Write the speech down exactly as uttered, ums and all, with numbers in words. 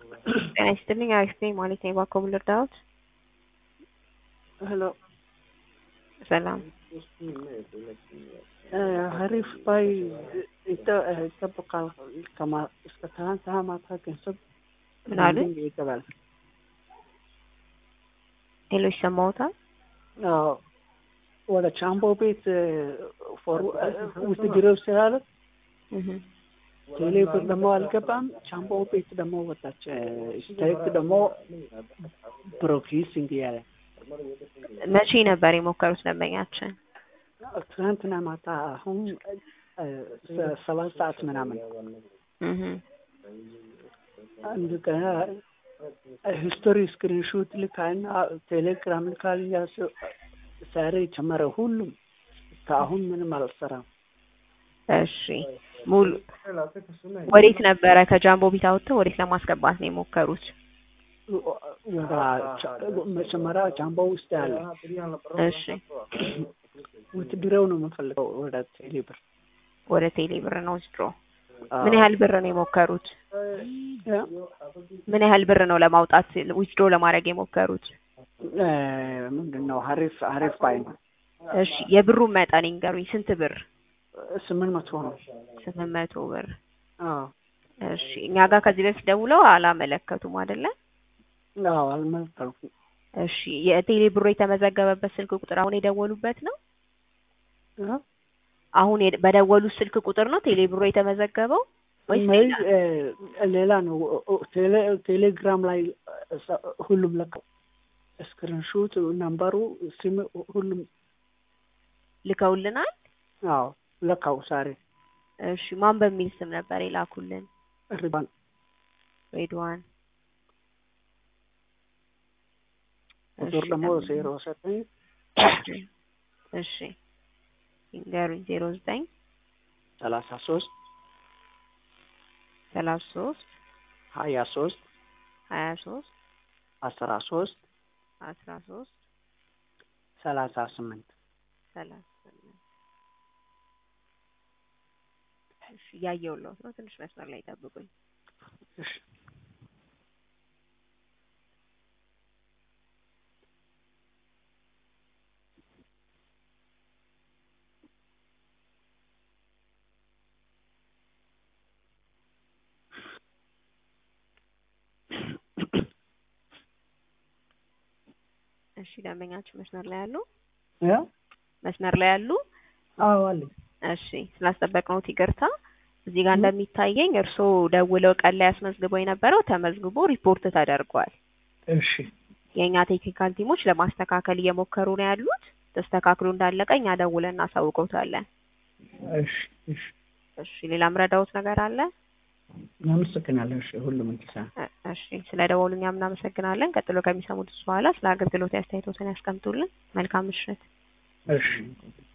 ጤና ይስጥልኝ አሪፍ ነኝ ማለት ነው። እባክዎ ምን ልርዳዎት? ሄሎ ሰላም ሀሪፍ ባይ ይጠብቃል ከማ እስከ ትናንት ማታ ገንዘብ ምን አሉ? ይገባል። ሄሎ ይሰማዎታል? አዎ ወደ ቻምቦ ቤት ፎር ውስጥ ግሬው ስላለ እህ ቴሌ ብር ደግሞ አልገባም። ቻምቦ ቤት ደግሞ ወጣች። ስቴክ ደግሞ ፕሮኪሲንግ ያለ መቼ ነበር የሞከሩት ደንበኛችን? ትናንትና ማታ አሁን ሰባት ሰዓት ምናምን እህ አንድ ቀን ሂስቶሪ ስክሪንሾት ልካልና ቴሌግራም ልካልኛ ዛሬ ጀመረ። ሁሉም ከአሁን ምንም አልሰራም። እሺ ሙሉ ወዴት ነበረ ከጃምቦ ቤት አውጥተው ወዴት ለማስገባት ነው የሞከሩት? ወደ መጀመሪያ ጃምቦ ውስጥ ያለ እሺ ውትድረው ነው የምፈልገው ወደ ቴሌ ብር ወደ ቴሌ ብር ነው ወስድሮ። ምን ያህል ብር ነው የሞከሩት? ምን ያህል ብር ነው ለማውጣት ዊዝድሮ ለማድረግ የሞከሩት? ምንድነው ሀሪፍ ሀሪፍ ባይ ነው። እሺ የብሩን መጠን ይንገሩኝ። ስንት ብር? ስምንት መቶ ነው። ስምንት መቶ ብር። አዎ እሺ እኛ ጋር ከዚህ በፊት ደውለው አላመለከቱም አይደለ? አዎ አልመለከቱም። እሺ የቴሌ ብሩ የተመዘገበበት ስልክ ቁጥር አሁን የደወሉበት ነው? አሁን በደወሉት ስልክ ቁጥር ነው ቴሌ ብሩ የተመዘገበው ወይስ ሌላ ነው? ቴሌ ቴሌግራም ላይ ሁሉም ለቀው ስክሪንሾት ነምበሩ ስም ሁሉም ልከውልናል። አዎ ለካው ዛሬ። እሺ ማን በሚል ስም ነበር የላኩልን? ሪድዋን ሬድዋን። ቁጥር ደግሞ ዜሮ ዘጠኝ እሺ ይንገሩኝ። ዜሮ ዘጠኝ ሰላሳ ሶስት ሰላሳ ሶስት ሀያ ሶስት ሀያ ሶስት አስራ ሶስት አስራ ሶስት ሰላሳ ስምንት ሰላሳ ስምንት እሺ እያየሁልዎት ነው። ትንሽ መስመር ላይ ጠብቁኝ። እሺ እሺ ደንበኛችን መስመር ላይ አሉ? ያ መስመር ላይ አሉ? አዎ አለ። እሺ ስላስጠበቅነዎት ይቅርታ። እዚህ ጋር እንደሚታየኝ እርስዎ ደውለው ቀን ላይ አስመዝግበው የነበረው ተመዝግቦ ሪፖርት ተደርጓል። እሺ የኛ ቴክኒካል ቲሞች ለማስተካከል እየሞከሩ ነው ያሉት። ተስተካክሎ እንዳለቀ እኛ ደውለን እናሳውቀውታለን። እሺ እሺ እሺ ሌላ ምረዳዎት ነገር አለ? እናመሰግናለን። እሺ ሁሉም እንዲሳ እሺ ስለ ደወሉ እኛም እናመሰግናለን። ቀጥሎ ከሚሰሙት በኋላ ስለ አገልግሎት አስተያየቶትን ያስቀምጡልን። መልካም ምሽት። እሺ